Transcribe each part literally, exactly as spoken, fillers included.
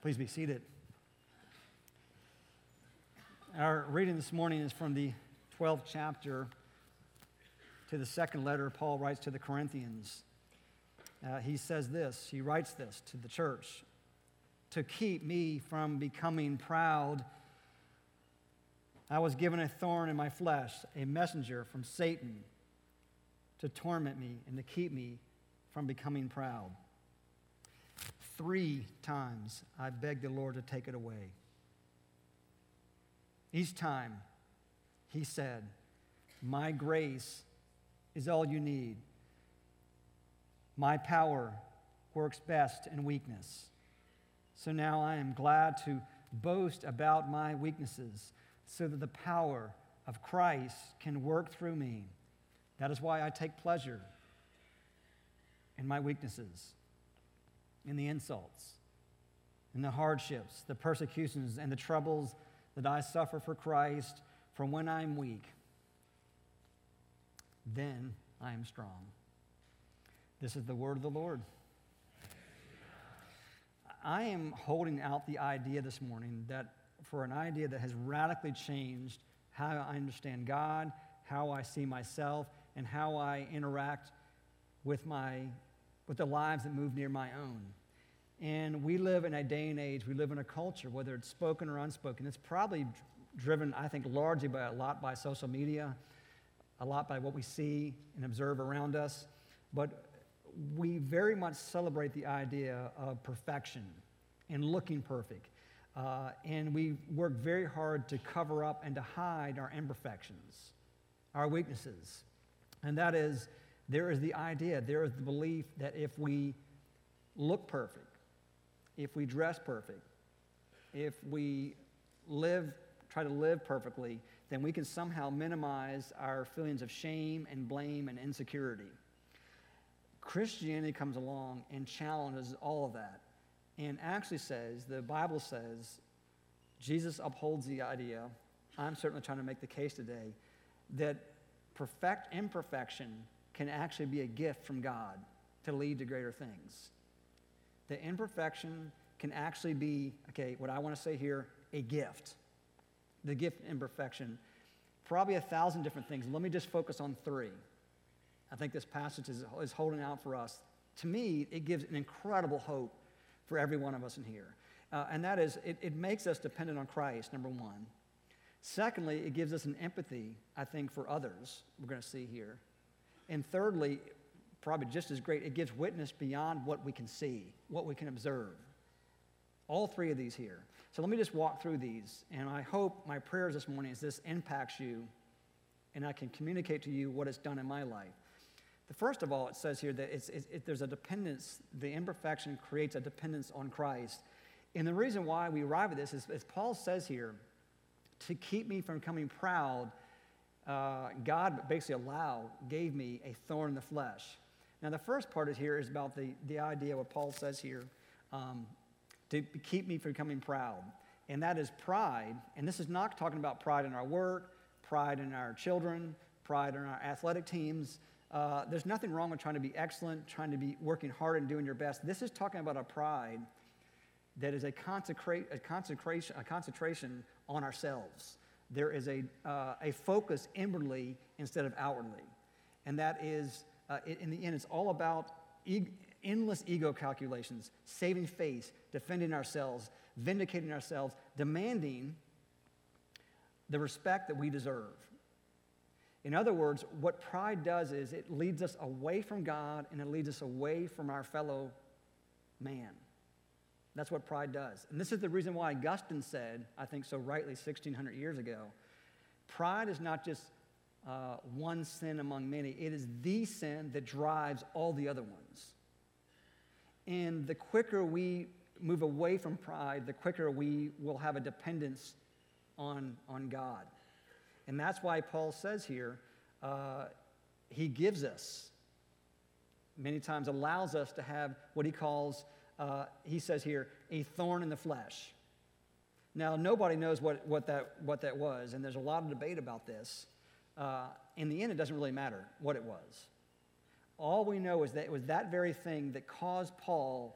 Please be seated. Our reading this morning is from the twelfth chapter to the second letter Paul writes to the Corinthians. Uh, he says this, he writes this to the church: to keep me from becoming proud, I was given a thorn in my flesh, a messenger from Satan to torment me and to keep me from becoming proud. Three times I begged the Lord to take it away. Each time he said, my grace is all you need. My power works best in weakness. So now I am glad to boast about my weaknesses so that the power of Christ can work through me. That is why I take pleasure in my weaknesses, in the insults, in the hardships, the persecutions, and the troubles that I suffer for Christ. For when I'm weak, then I am strong. This is the word of the Lord. I am holding out the idea this morning that for an idea that has radically changed how I understand God, how I see myself, and how I interact with my with the lives that move near my own. And we live in a day and age, we live in a culture, whether it's spoken or unspoken. It's probably driven, I think, largely by a lot by social media, a lot by what we see and observe around us. But we very much celebrate the idea of perfection and looking perfect. Uh, and we work very hard to cover up and to hide our imperfections, our weaknesses. And that is, there is the idea, there is the belief that if we look perfect, if we dress perfect, if we live, try to live perfectly, then we can somehow minimize our feelings of shame and blame and insecurity. Christianity comes along and challenges all of that and actually says, the Bible says, Jesus upholds the idea, I'm certainly trying to make the case today, that perfect imperfection can actually be a gift from God to lead to greater things. The imperfection can actually be, okay, what I want to say here, a gift. The gift of imperfection. Probably a thousand different things. Let me just focus on three. I think this passage is, is holding out for us. To me, it gives an incredible hope for every one of us in here. Uh, and that is, it, it makes us dependent on Christ, number one. Secondly, it gives us an empathy, I think, for others, we're going to see here. And thirdly, probably just as great, it gives witness beyond what we can see, what we can observe. All three of these here. So let me just walk through these. And I hope my prayers this morning is this impacts you and I can communicate to you what it's done in my life. The first of all, it says here that it's, it's, it, there's a dependence. The imperfection creates a dependence on Christ. And the reason why we arrive at this is, as Paul says here, to keep me from becoming proud, uh, God basically allowed, gave me a thorn in the flesh. Now, the first part is here is about the, the idea, what Paul says here, um, to keep me from becoming proud. And that is pride. And this is not talking about pride in our work, pride in our children, pride in our athletic teams. Uh, there's nothing wrong with trying to be excellent, trying to be working hard and doing your best. This is talking about a pride that is a, consecrate, a, consecration, a concentration on ourselves. There is a, uh, a focus inwardly instead of outwardly. And that is, uh, in the end, it's all about e- endless ego calculations, saving face, defending ourselves, vindicating ourselves, demanding the respect that we deserve. In other words, what pride does is it leads us away from God and it leads us away from our fellow man. That's what pride does. And this is the reason why Augustine said, I think so rightly sixteen hundred years ago, pride is not just uh, one sin among many. It is the sin that drives all the other ones. And the quicker we move away from pride, the quicker we will have a dependence on, on God. And that's why Paul says here, uh, he gives us, many times allows us to have what he calls, uh, he says here, a thorn in the flesh. Now, nobody knows what, what, that, what that was, and there's a lot of debate about this. Uh, in the end, it doesn't really matter what it was. All we know is that it was that very thing that caused Paul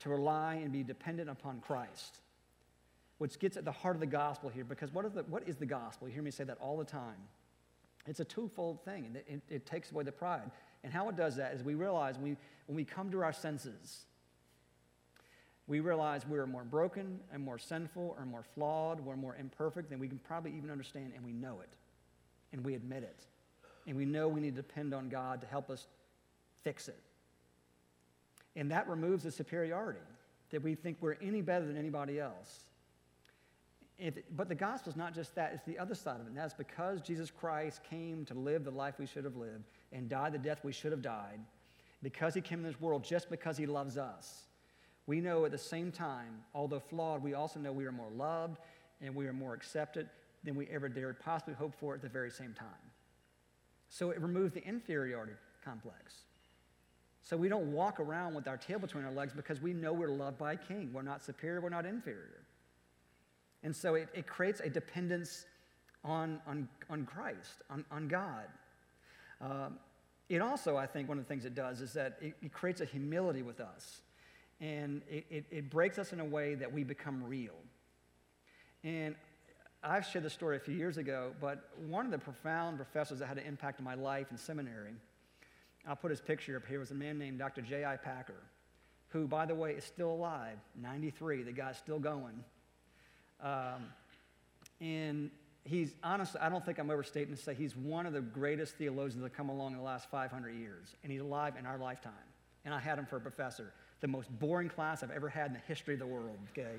to rely and be dependent upon Christ, which gets at the heart of the gospel here, because what is the, what is the gospel? You hear me say that all the time. It's a twofold thing, and it, it, it takes away the pride. And how it does that is we realize when we, when we come to our senses, we realize we're more broken and more sinful or more flawed, we're more imperfect than we can probably even understand, and we know it, and we admit it. And we know we need to depend on God to help us fix it. And that removes the superiority, that we think we're any better than anybody else. If, but the gospel is not just that, it's the other side of it. And that's because Jesus Christ came to live the life we should have lived and died the death we should have died, because he came in this world just because he loves us. We know at the same time, although flawed, we also know we are more loved and we are more accepted than we ever dared possibly hope for at the very same time. So it removes the inferiority complex. So we don't walk around with our tail between our legs because we know we're loved by a king. We're not superior, we're not inferior. And so it, it creates a dependence on, on, on Christ, on, on God. Um, it also, I think, one of the things it does is that it, it creates a humility with us. And it, it, it breaks us in a way that we become real. And I've shared this story a few years ago, but one of the profound professors that had an impact on my life in seminary, I'll put his picture up here, was a man named Doctor J I Packer, who, by the way, is still alive, ninety-three. The guy's still going. Um, and he's, honestly, I don't think I'm overstating to say he's one of the greatest theologians that have come along in the last five hundred years. And he's alive in our lifetime. And I had him for a professor. The most boring class I've ever had in the history of the world, okay?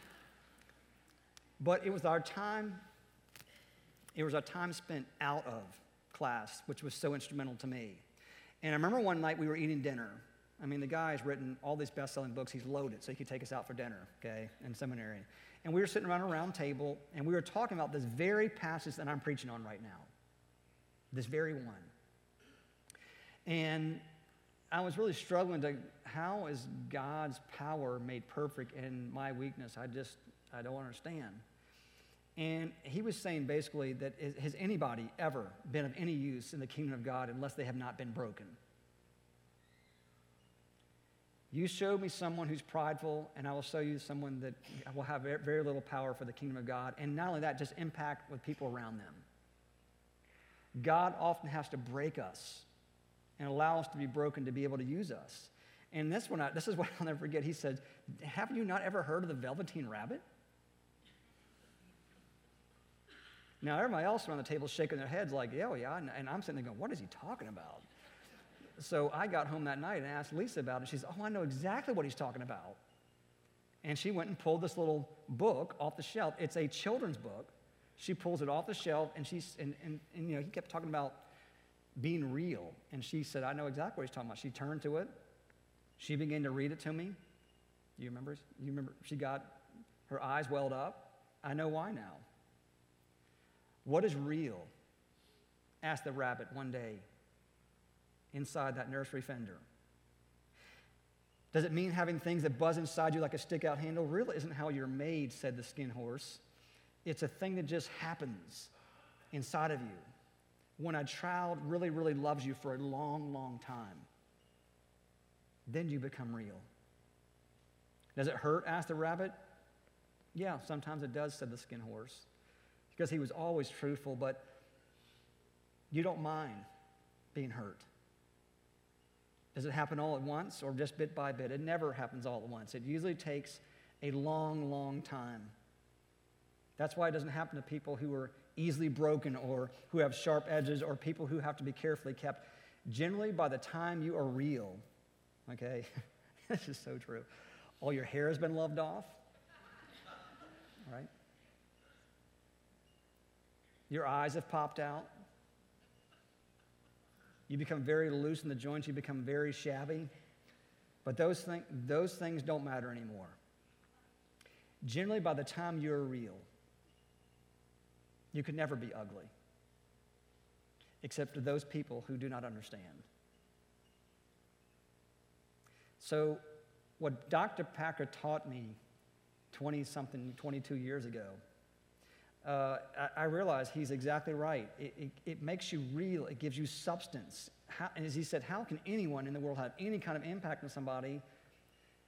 But it was our time, it was our time spent out of class, which was so instrumental to me. And I remember one night we were eating dinner. I mean, the guy's written all these best-selling books. He's loaded, so he could take us out for dinner, okay, in seminary. And we were sitting around a round table, and we were talking about this very passage that I'm preaching on right now, this very one. And I was really struggling to, how is God's power made perfect in my weakness? I just, I don't understand. And he was saying basically that has anybody ever been of any use in the kingdom of God unless they have not been broken? You show me someone who's prideful, and I will show you someone that will have very little power for the kingdom of God. And not only that, just impact with people around them. God often has to break us and allow us to be broken to be able to use us. And this one, this is what I'll never forget. He said, have you not ever heard of the Velveteen Rabbit? Now, everybody else around the table is shaking their heads like, yeah, yeah. And, and I'm sitting there going, what is he talking about? So I got home that night and asked Lisa about it. She said, oh, I know exactly what he's talking about. And she went and pulled this little book off the shelf. It's a children's book. She pulls it off the shelf, and she's and, and, and you know, he kept talking about being real. And she said, I know exactly what he's talking about. She turned to it. She began to read it to me. You remember? You remember? She got, her eyes welled up. I know why now. What is real? Asked the rabbit one day inside that nursery fender. Does it mean having things that buzz inside you like a stick-out handle? Real isn't how you're made, said the skin horse. It's a thing that just happens inside of you when a child really, really loves you for a long, long time. Then you become real. Does it hurt? Asked the rabbit. Yeah, sometimes it does, said the skin horse, because he was always truthful, but you don't mind being hurt. Does it happen all at once or just bit by bit? It never happens all at once. It usually takes a long, long time. That's why it doesn't happen to people who are easily broken or who have sharp edges or people who have to be carefully kept. Generally, by the time you are real, okay, this is so true, all your hair has been loved off, right? Your eyes have popped out. You become very loose in the joints. You become very shabby. But those, thing, those things don't matter anymore. Generally, by the time you're real, you could never be ugly, except to those people who do not understand. So what Doctor Packer taught me twenty-something, twenty-two years ago, Uh, I, I realize he's exactly right. It, it, it makes you real. It gives you substance. How, and as he said, how can anyone in the world have any kind of impact on somebody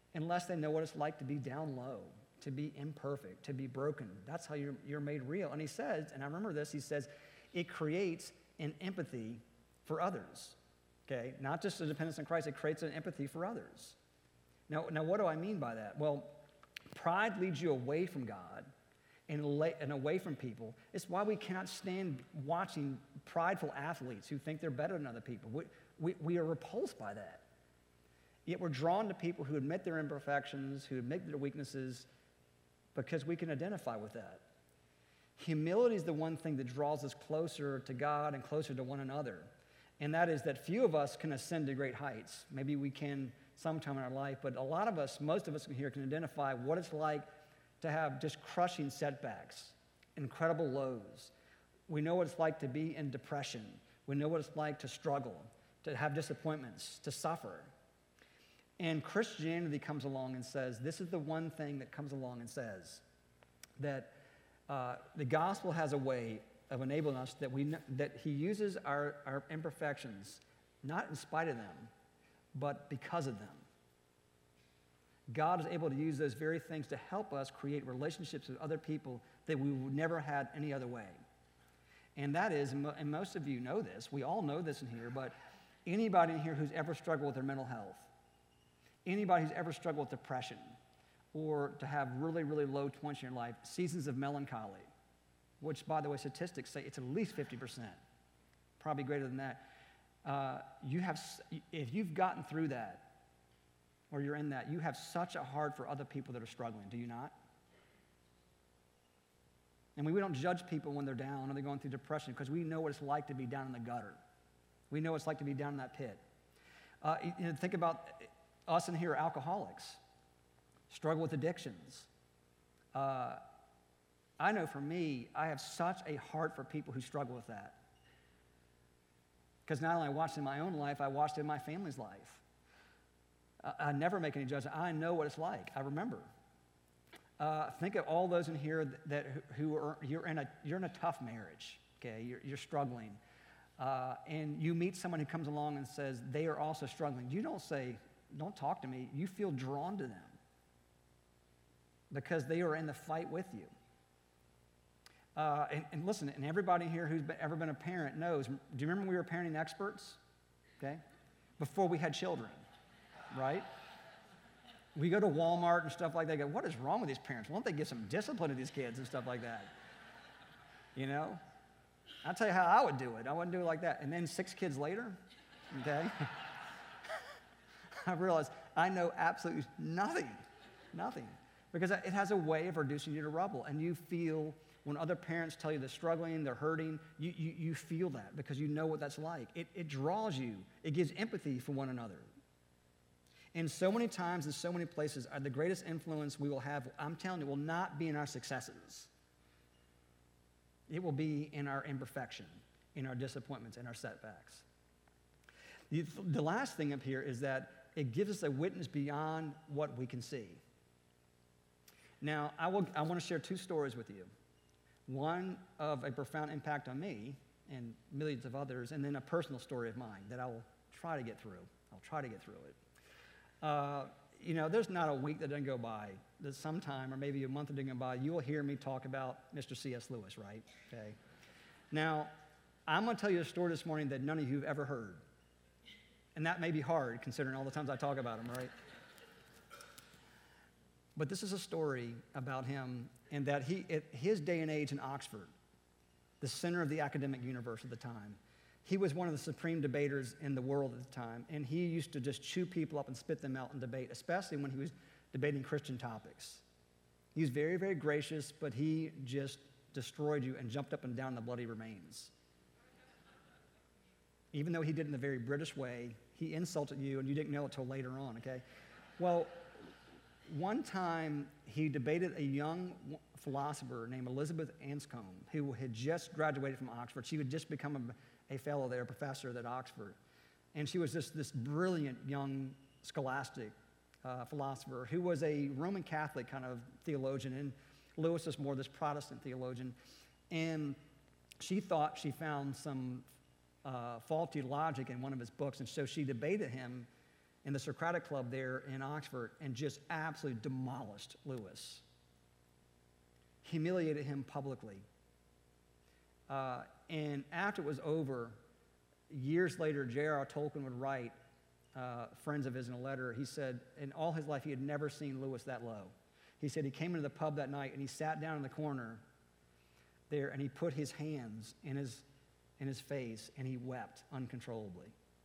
unless they know what it's like to be down low, to be imperfect, to be broken. That's how you're, you're made real. And he says, and I remember this, he says, it creates an empathy for others, okay? Not just a dependence on Christ, it creates an empathy for others. Now, now what do I mean by that? Well, pride leads you away from God and, la- and away from people. It's why we cannot stand watching prideful athletes who think they're better than other people. We, we, we are repulsed by that. Yet we're drawn to people who admit their imperfections, who admit their weaknesses, because we can identify with that. Humility is the one thing that draws us closer to God and closer to one another. And that is that few of us can ascend to great heights. Maybe we can sometime in our life, but a lot of us, most of us here can identify what it's like to have just crushing setbacks, incredible lows. We know what it's like to be in depression. We know what it's like to struggle, to have disappointments, to suffer. And Christianity comes along and says, this is the one thing that comes along and says that uh, the gospel has a way of enabling us that we that he uses our, our imperfections, not in spite of them, but because of them. God is able to use those very things to help us create relationships with other people that we would never had any other way. And that is, and most of you know this, we all know this in here, but anybody in here who's ever struggled with their mental health, anybody who's ever struggled with depression, or to have really, really low points in your life, seasons of melancholy, which, by the way, statistics say it's at least fifty percent, probably greater than that. Uh, you have, if you've gotten through that, or you're in that, you have such a heart for other people that are struggling, do you not? And we, we don't judge people when they're down or they're going through depression because we know what it's like to be down in the gutter. We know what it's like to be down in that pit. Uh, you know, think about us in here, alcoholics, struggle with addictions. Uh, I know for me, I have such a heart for people who struggle with that. Because not only I watched it in my own life, I watched it in my family's life. I, I never make any judgment. I know what it's like. I remember. Uh, think of all those in here that, that who are you're in a you're in a tough marriage. Okay, you're, you're struggling, uh, and you meet someone who comes along and says they are also struggling. You don't say, "Don't talk to me." You feel drawn to them because they are in the fight with you. Uh, and, and listen, and everybody here who's been, ever been a parent knows, do you remember when we were parenting experts? Okay? Before we had children, right? We go to Walmart and stuff like that, go, what is wrong with these parents? Why don't they give some discipline to these kids and stuff like that? You know? I'll tell you how I would do it. I wouldn't do it like that. And then six kids later, okay, I realized I know absolutely nothing, nothing. Because it has a way of reducing you to rubble, and you feel, when other parents tell you they're struggling, they're hurting, you, you, you feel that because you know what that's like. It, it draws you. It gives empathy for one another. And so many times in so many places, are the greatest influence we will have, I'm telling you, will not be in our successes. It will be in our imperfection, in our disappointments, in our setbacks. The, the last thing up here is that it gives us a witness beyond what we can see. Now, I, will, I want to share two stories with you. One of a profound impact on me and millions of others, and then a personal story of mine that I will try to get through. I'll try to get through it. Uh, you know, there's not a week that doesn't go by that sometime, or maybe a month that doesn't go by, you will hear me talk about Mister C S Lewis, right? Okay. Now, I'm going to tell you a story this morning that none of you have ever heard. And that may be hard, considering all the times I talk about him, right? But this is a story about him, and that he, at his day and age in Oxford, the center of the academic universe at the time, he was one of the supreme debaters in the world at the time, and he used to just chew people up and spit them out in debate, especially when he was debating Christian topics. He was very, very gracious, but he just destroyed you and jumped up and down the bloody remains. Even though he did it in a very British way, he insulted you, and you didn't know it till later on, okay? Well, one time he debated a young philosopher named Elizabeth Anscombe, who had just graduated from Oxford. She had just become a, a fellow there, a professor at Oxford. And she was just this brilliant young scholastic uh, philosopher who was a Roman Catholic kind of theologian, and Lewis was more this Protestant theologian. And she thought she found some uh, faulty logic in one of his books, and so she debated him in the Socratic Club there in Oxford and just absolutely demolished Lewis, humiliated him publicly. Uh, and after it was over, years later, J R R. Tolkien would write, uh, friends of his in a letter, he said in all his life he had never seen Lewis that low. He said he came into the pub that night and he sat down in the corner there and he put his hands in his, in his face and he wept uncontrollably.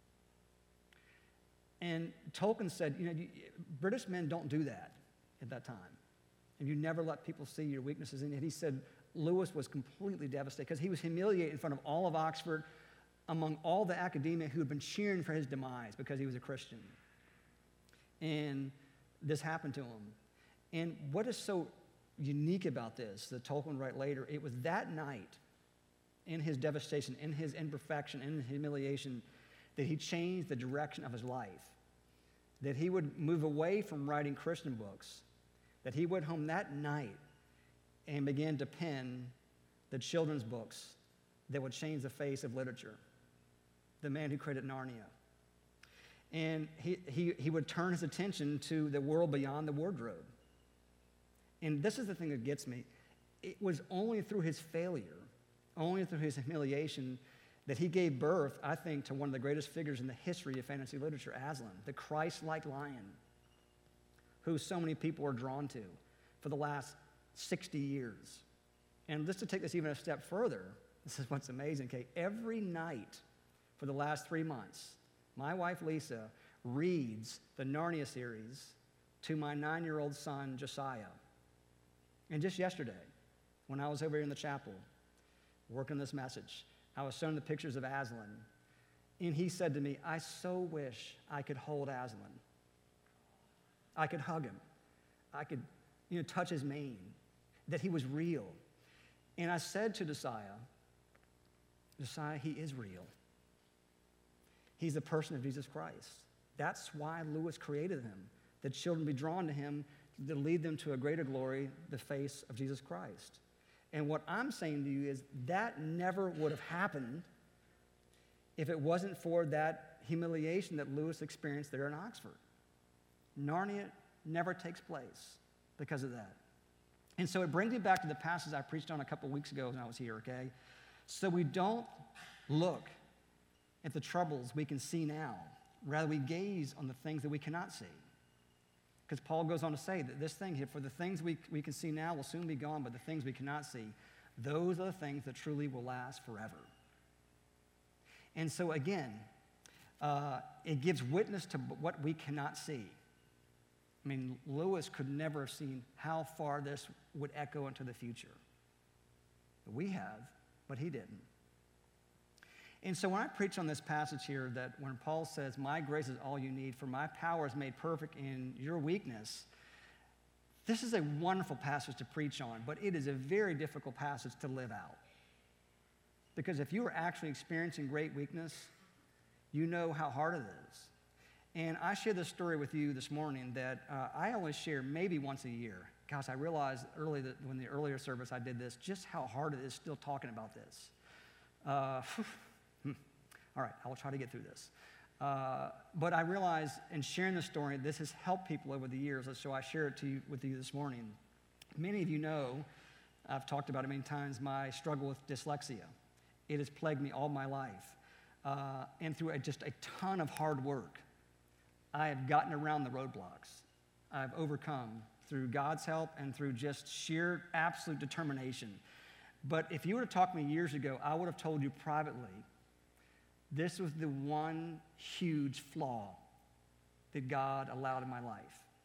And Tolkien said, you know, you, British men don't do that at that time. And you never let people see your weaknesses. And he said Lewis was completely devastated because he was humiliated in front of all of Oxford, among all the academia who had been cheering for his demise because he was a Christian. And this happened to him. And what is so unique about this, that Tolkien would write later, it was that night, in his devastation, in his imperfection, in his humiliation, that he changed the direction of his life. That he would move away from writing Christian books, that he went home that night and began to pen the children's books that would change the face of literature. The man who created Narnia. And he, he, he would turn his attention to the world beyond the wardrobe. And this is the thing that gets me. It was only through his failure, only through his humiliation, that he gave birth, I think, to one of the greatest figures in the history of fantasy literature, Aslan, the Christ-like lion, who so many people are drawn to for the last sixty years. And just to take this even a step further, this is what's amazing, okay? Every night for the last three months, my wife, Lisa, reads the Narnia series to my nine-year-old son, Josiah. And just yesterday, when I was over here in the chapel working this message, I was showing the pictures of Aslan, and he said to me, I so wish I could hold Aslan. I could hug him. I could, you know, touch his mane, that he was real. And I said to Josiah, Josiah, he is real. He's the person of Jesus Christ. That's why Lewis created him, that children be drawn to him to lead them to a greater glory, the face of Jesus Christ. And what I'm saying to you is that never would have happened if it wasn't for that humiliation that Lewis experienced there in Oxford. Narnia never takes place because of that. And so it brings me back to the passage I preached on a couple weeks ago when I was here, okay? So we don't look at the troubles we can see now. Rather, we gaze on the things that we cannot see. Because Paul goes on to say that this thing here, for the things we, we can see now will soon be gone, but the things we cannot see, those are the things that truly will last forever. And so again, uh, it gives witness to what we cannot see. I mean, Lewis could never have seen how far this would echo into the future. We have, but he didn't. And so when I preach on this passage here, that when Paul says, my grace is all you need, for my power is made perfect in your weakness, this is a wonderful passage to preach on, but it is a very difficult passage to live out. Because if you are actually experiencing great weakness, you know how hard it is. And I share this story with you this morning that uh, I only share maybe once a year. Gosh, I realized early that when the earlier service I did this, just how hard it is still talking about this. Uh, All right, I will try to get through this. Uh, but I realize in sharing this story, this has helped people over the years, so I share it to you, with you this morning. Many of you know, I've talked about it many times, my struggle with dyslexia. It has plagued me all my life. Uh, and through a, just a ton of hard work, I have gotten around the roadblocks. I've overcome through God's help and through just sheer absolute determination. But if you were to talk to me years ago, I would have told you privately, this was the one huge flaw that God allowed in my life.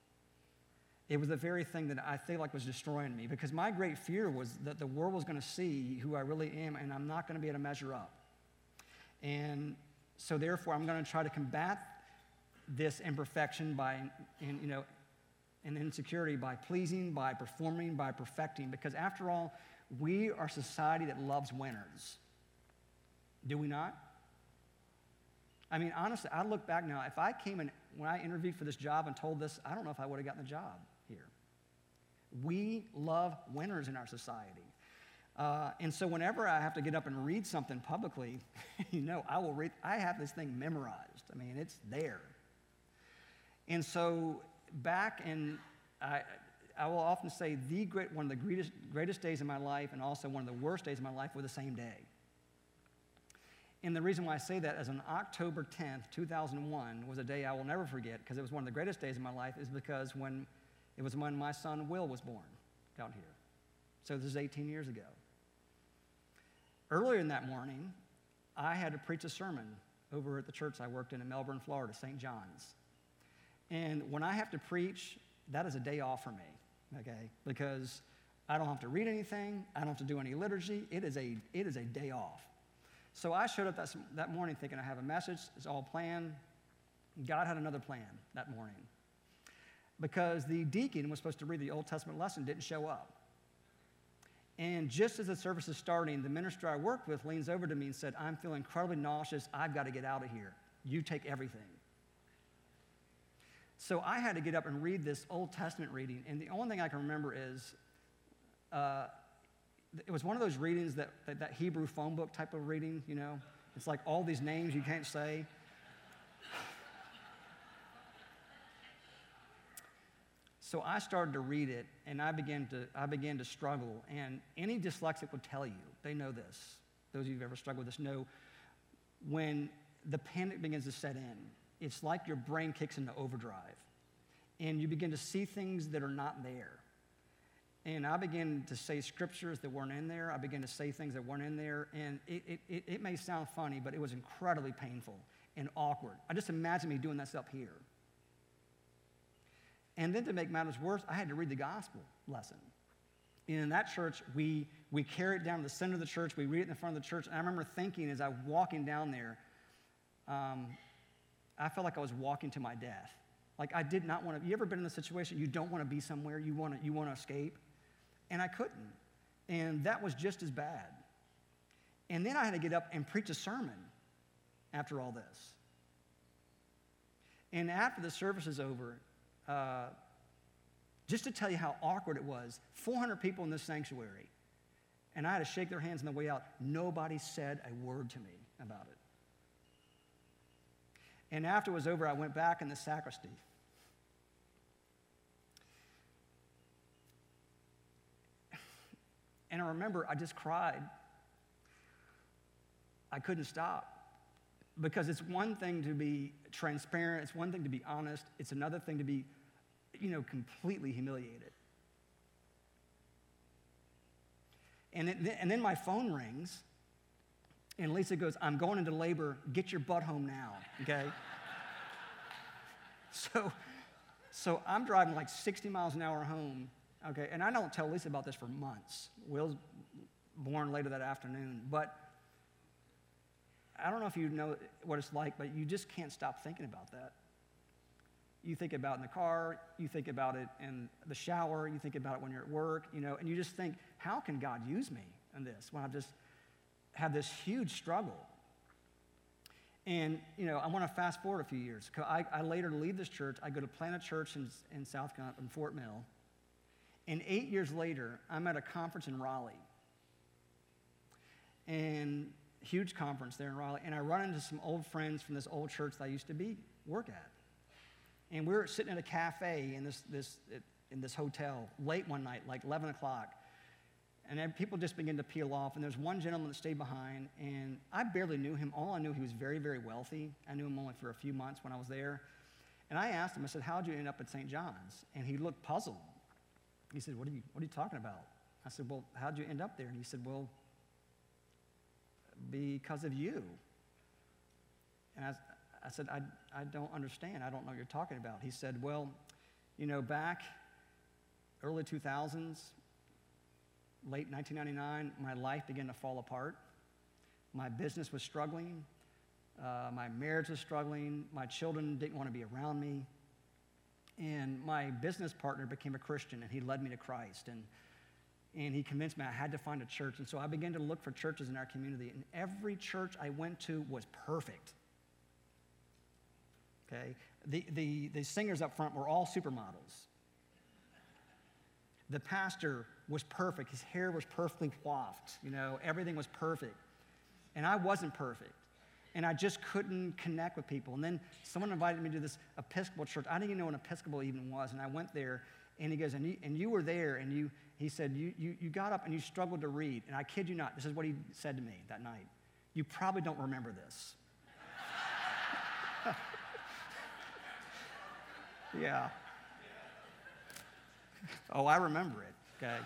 It was the very thing that I feel like was destroying me, because my great fear was that the world was going to see who I really am, and I'm not going to be able to measure up. And so therefore, I'm going to try to combat this imperfection by, in, you know, and insecurity by pleasing, by performing, by perfecting, because after all, we are a society that loves winners. Do we not? I mean, honestly, I look back now, if I came in, when I interviewed for this job and told this, I don't know if I would have gotten the job here. We love winners in our society. Uh, and so whenever I have to get up and read something publicly, you know, I will read, I have this thing memorized. I mean, it's there. And so back in, I, I will often say the great, one of the greatest, greatest days of my life and also one of the worst days of my life were the same day. And the reason why I say that is on October tenth, two thousand one was a day I will never forget because it was one of the greatest days of my life is because when it was when my son Will was born down here. So this is eighteen years ago. Earlier in that morning, I had to preach a sermon over at the church I worked in in Melbourne, Florida, Saint John's. And when I have to preach, that is a day off for me, okay? Because I don't have to read anything. I don't have to do any liturgy. It is a, it is a day off. So I showed up that, that morning thinking I have a message. It's all planned. God had another plan that morning. Because the deacon was supposed to read the Old Testament lesson, didn't show up. And just as the service is starting, the minister I worked with leans over to me and said, I'm feeling incredibly nauseous. I've got to get out of here. You take everything. So I had to get up and read this Old Testament reading. And the only thing I can remember is uh, it was one of those readings that, that, that Hebrew phone book type of reading, you know. It's like all these names you can't say. So I started to read it, and I began to, I began to struggle. And any dyslexic would tell you, they know this. Those of you who've ever struggled with this know when the panic begins to set in, it's like your brain kicks into overdrive, and you begin to see things that are not there. And I began to say scriptures that weren't in there. I began to say things that weren't in there, and it, it, it, it may sound funny, but it was incredibly painful and awkward. I just imagine me doing this up here. And then to make matters worse, I had to read the gospel lesson. And in that church, we, we carry it down to the center of the church. We read it in the front of the church. And I remember thinking as I was walking down there, um, I felt like I was walking to my death. Like I did not want to. You ever been in a situation you don't want to be somewhere, you want to, you want to escape? And I couldn't. And that was just as bad. And then I had to get up and preach a sermon after all this. And after the service is over, uh, just to tell you how awkward it was, four hundred people in this sanctuary, and I had to shake their hands on the way out. Nobody said a word to me about it. And after it was over, I went back in the sacristy. And I remember I just cried. I couldn't stop. Because it's one thing to be transparent, it's one thing to be honest, it's another thing to be, you know, completely humiliated. And, it, and then my phone rings, and Lisa goes, I'm going into labor, get your butt home now, okay? so, so I'm driving like sixty miles an hour home, okay? And I don't tell Lisa about this for months. Will's born later that afternoon, but I don't know if you know what it's like, but you just can't stop thinking about that. You think about it in the car, you think about it in the shower, you think about it when you're at work, you know, and you just think, how can God use me in this when I've just had this huge struggle? And, you know, I want to fast forward a few years. I, I later leave this church. I go to plant a church in, in South Carolina, in Fort Mill. And eight years later, I'm at a conference in Raleigh. And huge conference there in Raleigh, and I run into some old friends from this old church that I used to be work at. And we were sitting in a cafe in this this in this hotel late one night, like eleven o'clock, and then people just began to peel off. And there's one gentleman that stayed behind, and I barely knew him. All I knew, he was very, very wealthy. I knew him only for a few months when I was there. And I asked him, I said, how'd you end up at Saint John's? And he looked puzzled. He said, what are you what are you talking about? I said, well, how'd you end up there? And he said, well, because of you. And I, I said, I, I don't understand. I don't know what you're talking about. He said, well, you know, back early two thousands, late nineteen ninety-nine, my life began to fall apart. My business was struggling. Uh, my marriage was struggling. My children didn't want to be around me. And my business partner became a Christian, and he led me to Christ. And And he convinced me I had to find a church. And so I began to look for churches in our community. And every church I went to was perfect. Okay? The, the, the singers up front were all supermodels. The pastor was perfect. His hair was perfectly coiffed. You know, everything was perfect. And I wasn't perfect. And I just couldn't connect with people. And then someone invited me to this Episcopal church. I didn't even know what an Episcopal even was. And I went there, and he goes, and you, and you were there, and you, he said, you, you, you got up and you struggled to read. And I kid you not, this is what he said to me that night. You probably don't remember this. Yeah. Oh, I remember it, okay?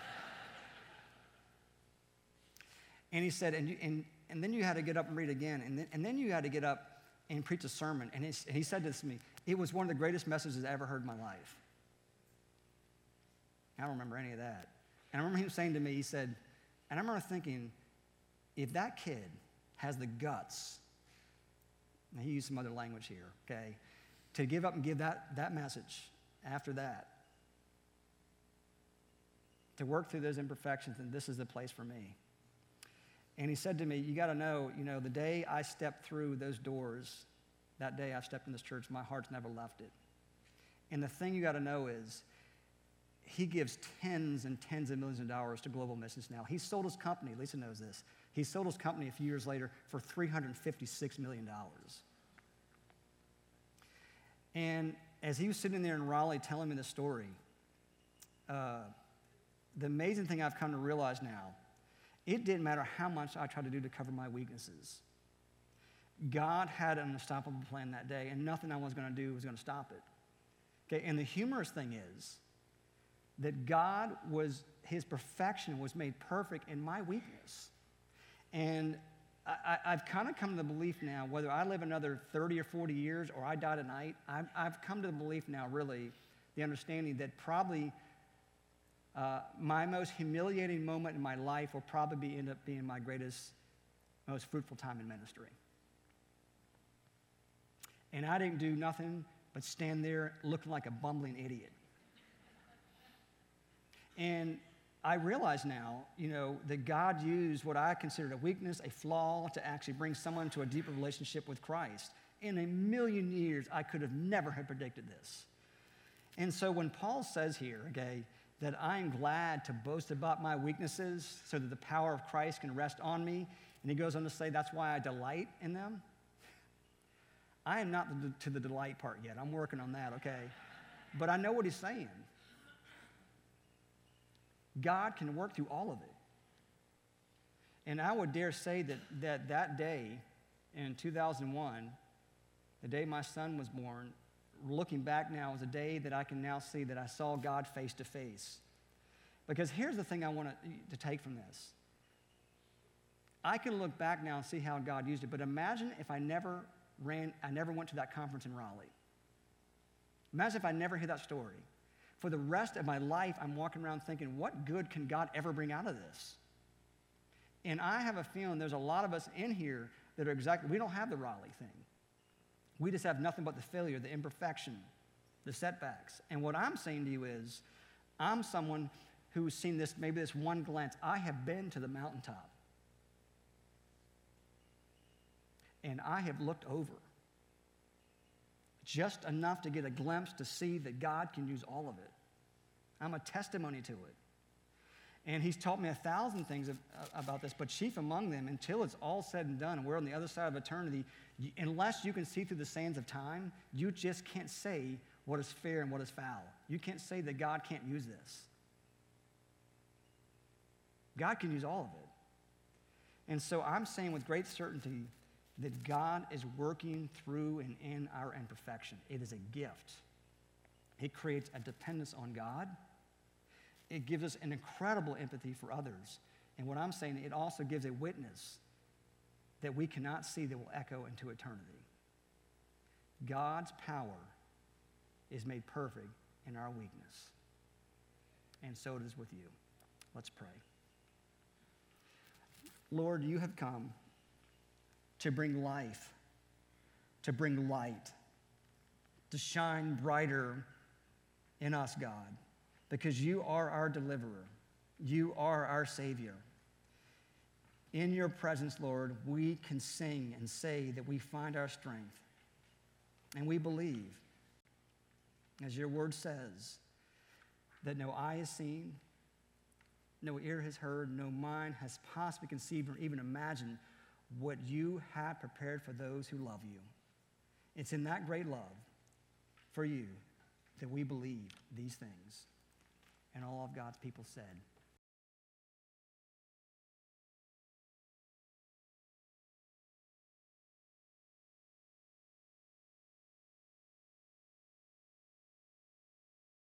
And he said, and, you, and, and then you had to get up and read again, and then, and then you had to get up and preach a sermon. And, and he said this to me, it was one of the greatest messages I ever heard in my life. I don't remember any of that. And I remember him saying to me, he said, and I remember thinking, if that kid has the guts, and he used some other language here, okay, to give up and give that, that message after that, to work through those imperfections, and this is the place for me. And he said to me, you got to know, you know, the day I stepped through those doors, that day I stepped in this church, my heart's never left it. And the thing you got to know is, he gives tens and tens of millions of dollars to global missions now. He sold his company, Lisa knows this, he sold his company a few years later for three hundred fifty-six million dollars. And as he was sitting there in Raleigh telling me the story, uh, the amazing thing I've come to realize now, it didn't matter how much I tried to do to cover my weaknesses. God had an unstoppable plan that day, and nothing I was going to do was going to stop it. Okay, and the humorous thing is that God was, his perfection was made perfect in my weakness. And I, I've kind of come to the belief now, whether I live another thirty or forty years or I die tonight, I've, I've come to the belief now, really, the understanding that probably uh, my most humiliating moment in my life will probably be, end up being my greatest, most fruitful time in ministry. And I didn't do nothing but stand there looking like a bumbling idiot. And I realize now, you know, that God used what I considered a weakness, a flaw, to actually bring someone to a deeper relationship with Christ. In a million years, I could have never have predicted this. And so when Paul says here, okay, that I am glad to boast about my weaknesses so that the power of Christ can rest on me, and he goes on to say that's why I delight in them. I am not to the delight part yet. I'm working on that, okay? But I know what he's saying. God can work through all of it. And I would dare say that that, that day in two thousand one, the day my son was born, looking back now is a day that I can now see that I saw God face to face. Because here's the thing I want to, to take from this. I can look back now and see how God used it, but imagine if I never ran, I never went to that conference in Raleigh. Imagine if I never heard that story. For the rest of my life, I'm walking around thinking, what good can God ever bring out of this? And I have a feeling there's a lot of us in here that are exactly, we don't have the Raleigh thing. We just have nothing but the failure, the imperfection, the setbacks. And what I'm saying to you is, I'm someone who's seen this, maybe this one glance. I have been to the mountaintop. And I have looked over. Just enough to get a glimpse to see that God can use all of it. I'm a testimony to it. And he's taught me a thousand things of, uh, about this, but chief among them, until it's all said and done and we're on the other side of eternity, you, unless you can see through the sands of time, you just can't say what is fair and what is foul. You can't say that God can't use this. God can use all of it. And so I'm saying with great certainty that God is working through and in our imperfection. It is a gift. It creates a dependence on God. It gives us an incredible empathy for others. And what I'm saying, it also gives a witness that we cannot see that will echo into eternity. God's power is made perfect in our weakness. And so it is with you. Let's pray. Lord, you have come to bring life, to bring light, to shine brighter in us, God, because you are our deliverer. You are our Savior. In your presence, Lord, we can sing and say that we find our strength. And we believe, as your word says, that no eye has seen, no ear has heard, no mind has possibly conceived or even imagined what you have prepared for those who love you. It's in that great love for you that we believe these things. And all of God's people said,